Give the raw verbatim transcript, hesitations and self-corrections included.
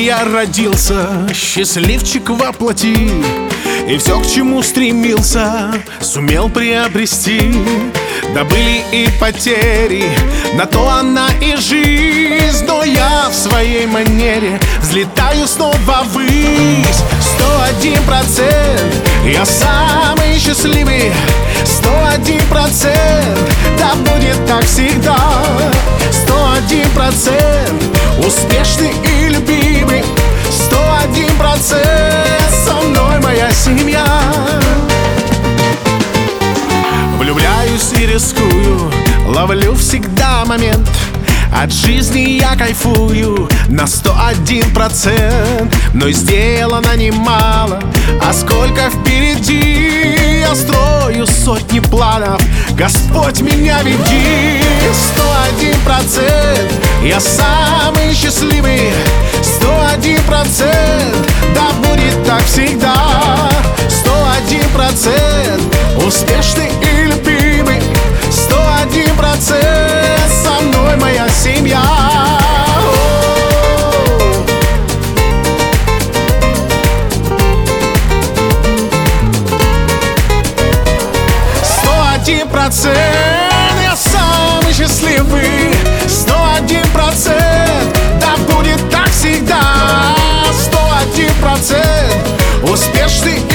я родился, счастливчик во плоти, и все, к чему стремился, сумел приобрести. Да были и потери, на то она и жизнь, но я в своей манере взлетаю снова ввысь. Сто один процент я самый счастливый, сто один процент, да будет так всегда. Сто один процент успешный и любимый, сто один процент со мной моя семья. Влюбляюсь и рискую, ловлю всегда момент, от жизни я кайфую на сто один процент. Но сделано немало, а сколько впереди, я строю сотни планов, Господь меня веди. Сто один процент я самый счастливый, сто один процент, да будет так всегда. Сто один процент успешный и любимый, сто один процент со мной моя семья. Сто один процент я самый счастливый, сто один процент, да будет так всегда. Сто один процент успешный